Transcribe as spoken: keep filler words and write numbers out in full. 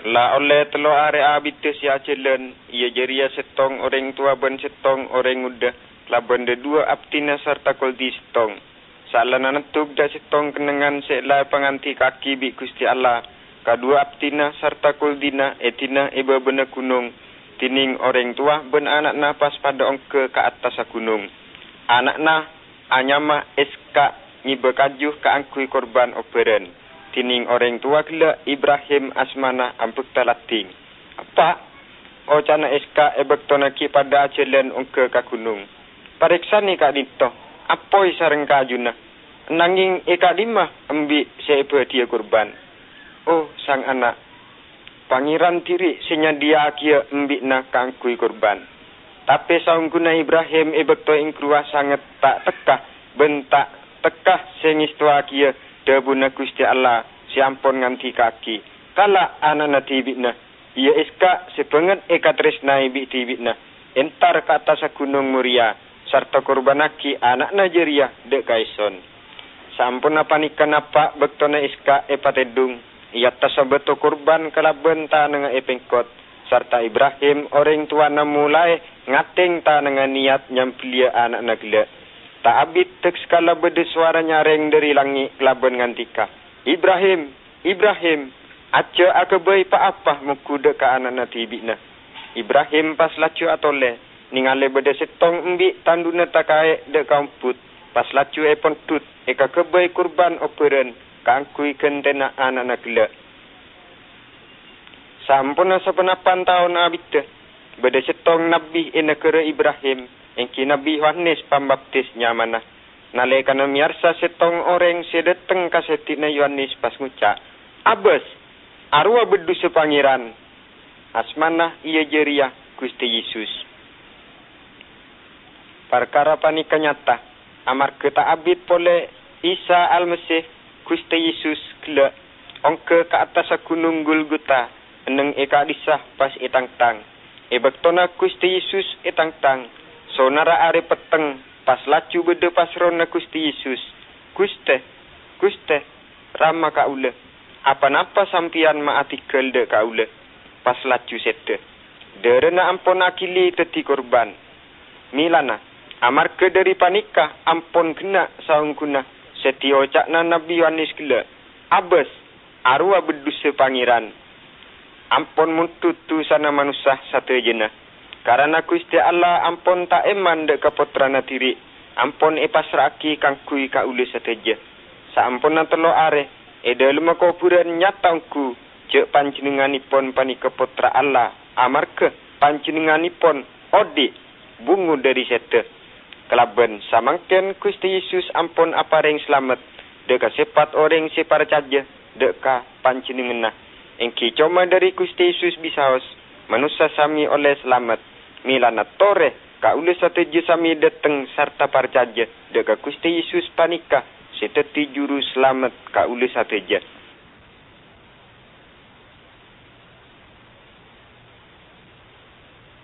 La oleh telo are abite si acelen, ia jeria setong orang tua ben setong orang muda, laban de dua aptina serta koldi setong. Salana netuk da setong kenangan sela penganti kaki bi Gusti Allah. Kadua aptina serta koldina etina iba bena gunung. Tining orang tua ben anak na pas pada ongke ke atas gunung. Anak na anyama eska ngiba kajuh ka angkui korban operen. Tining orang tua gila Ibrahim asmana ampuk talating. Apa? O cana eska ebek tonaki pada acelen ongke ka gunung. Pariksa ni kak dito. Apoi sareng kajuna. Nanging eka lima ambi sebe dia korban. Oh sang anak. Pangeran tiri senyadia kia ambi na kangkui korban. Tapi saungguna Ibrahim ebek to ing kruah sangat tak tekah. Bentak tekah sengistua kia. Dabuna Gusti Allah siampon nganti kaki. Kala anana tibikna. Ia iska sepenget eka tresna ibik tibikna. Entar ke atas gunung Muria. Sarta korbanaki anak Najeria dek kaison. Sampun apa nikan apa bektona iska epatedung. Ia tasabeto korban kalaben ta nenga epengkot. Sarta Ibrahim orang tua na mulai ngateng ta nenga niat nyampilia anak nagla. Tak abit tek skala bede suara nyareng dari langit laban ngantika. Ibrahim, Ibrahim, aja akebay pa apa mukuda ka anak na tibikna. Ibrahim pas lacu atole, ningale bede setong embi tanduna takae de kamput. Pas lacu epon tut, eka kebay kurban operen, kangkui kentena anak na gila. Sampuna sepenapan tahun abit bede setong nabi inekere Ibrahim. Engki Nabi Yohanes Pembaptis nyamana. Nalekana miarsa setong orang sedeteng kasetina Yohanes pas ngucak. Abes, arwah bedu sepangeran. Asmana ia jeria Gusti Yesus. Perkara panika nyata. Amar keta abid pole Isa Al-Mesih Gusti Yesus gila. Ongke ke atas gunung Golgota. Eneng eka disah pas etang-tang. Ebektona Gusti Yesus etang-tang. Sonara are peteng, pas lacu bede pas rona Gusti Yesus. Guste, Guste, rama kaule. Apa-napa sampian maatikel de kaule. Pas lacu sete. Derena ampon akili teti korban. Milana, amar ke dari panika, ampon kena saung kuna. Setio cakna Nabi Yohanes gila. Abes, arwah beduse pangeran. Ampon muntutu sana manusia satu jenah. Karena Gusti Allah ampun tak eman dek kaputrana tiri. Ampun epasraki kangkui kaule sateja. Saampun telo are. Eda lima kuburan nyatangku. Cek panjenenganipun panika putra Allah. Amarke panjenenganipun odi. Bungu dari sete. Kelaben samangken Gusti Yesus ampun apareng selamat. Deka sepat orang separcaja. Deka panjenenganah. Engki cuma dari Gusti Yesus bisaos. Manusia sami oleh selamat. Milana tore, kaule sateja sami deteng sarta parcaja. Deka Gusti Yesus panika, seteti juru selamat kaule sateja.